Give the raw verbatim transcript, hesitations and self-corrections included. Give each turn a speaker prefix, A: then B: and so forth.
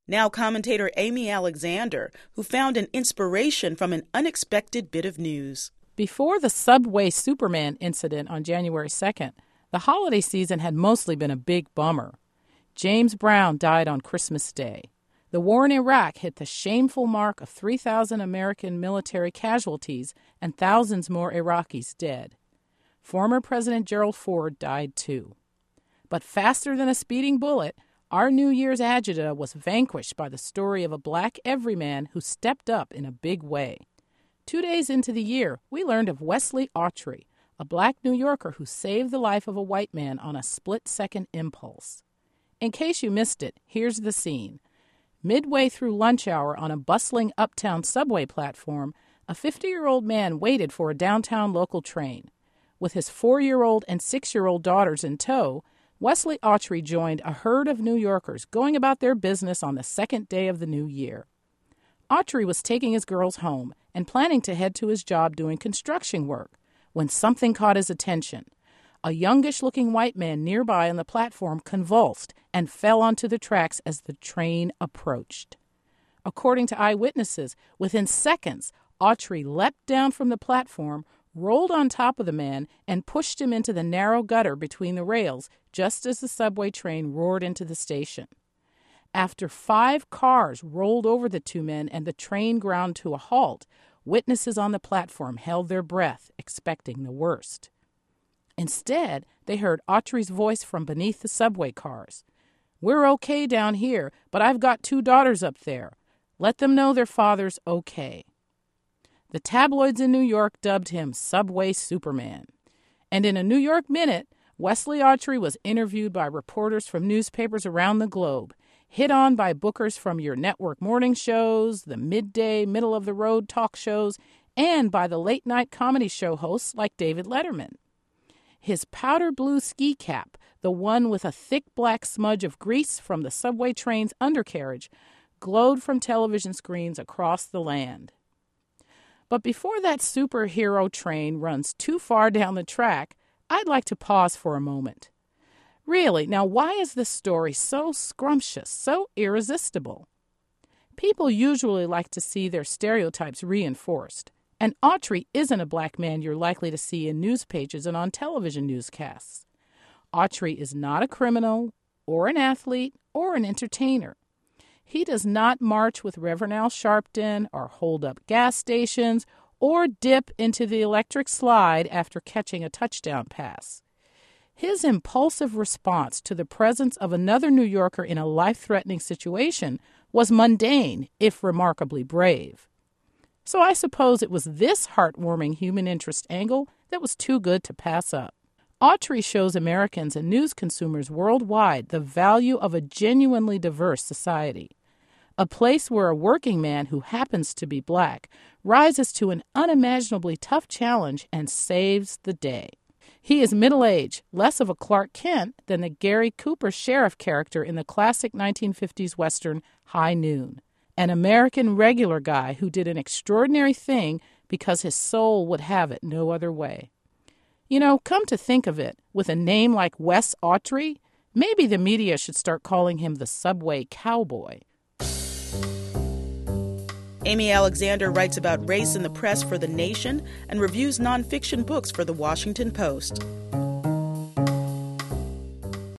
A: Now commentator Amy Alexander, who found an inspiration from an unexpected bit of news.
B: Before the Subway Superman incident on January second, the holiday season had mostly been a big bummer. James Brown died on Christmas Day. The war in Iraq hit the shameful mark of three thousand American military casualties and thousands more Iraqis dead. Former President Gerald Ford died too. But faster than a speeding bullet, our New Year's agita was vanquished by the story of a black everyman who stepped up in a big way. Two days into the year, we learned of Wesley Autry, a black New Yorker who saved the life of a white man on a split-second impulse. In case you missed it, here's the scene. Midway through lunch hour on a bustling uptown subway platform, a fifty-year-old man waited for a downtown local train. With his four-year-old and six-year-old daughters in tow, Wesley Autry joined a herd of New Yorkers going about their business on the second day of the new year. Autry was taking his girls home and planning to head to his job doing construction work when something caught his attention. A youngish-looking white man nearby on the platform convulsed and fell onto the tracks as the train approached. According to eyewitnesses, within seconds, Autry leapt down from the platform, rolled on top of the man, and pushed him into the narrow gutter between the rails just as the subway train roared into the station. After five cars rolled over the two men and the train ground to a halt, witnesses on the platform held their breath, expecting the worst. Instead, they heard Autry's voice from beneath the subway cars. "We're okay down here, but I've got two daughters up there. Let them know their father's okay." The tabloids in New York dubbed him Subway Superman. And in a New York Minute, Wesley Autry was interviewed by reporters from newspapers around the globe, hit on by bookers from your network morning shows, the midday, middle-of-the-road talk shows, and by the late-night comedy show hosts like David Letterman. His powder blue ski cap, the one with a thick black smudge of grease from the subway train's undercarriage, glowed from television screens across the land. But before that superhero train runs too far down the track, I'd like to pause for a moment. Really, now why is this story so scrumptious, so irresistible? People usually like to see their stereotypes reinforced, and Autry isn't a black man you're likely to see in news pages and on television newscasts. Autry is not a criminal, or an athlete, or an entertainer. He does not march with Reverend Al Sharpton or hold up gas stations or dip into the electric slide after catching a touchdown pass. His impulsive response to the presence of another New Yorker in a life-threatening situation was mundane, if remarkably brave. So I suppose it was this heartwarming human interest angle that was too good to pass up. Autry shows Americans and news consumers worldwide the value of a genuinely diverse society. A place where a working man who happens to be black rises to an unimaginably tough challenge and saves the day. He is middle-aged, less of a Clark Kent than the Gary Cooper sheriff character in the classic nineteen fifties Western High Noon. An American regular guy who did an extraordinary thing because his soul would have it no other way. You know, come to think of it, with a name like Wes Autry, maybe the media should start calling him the Subway Cowboy.
A: Amy Alexander writes about race in the press for The Nation and reviews nonfiction books for The Washington Post.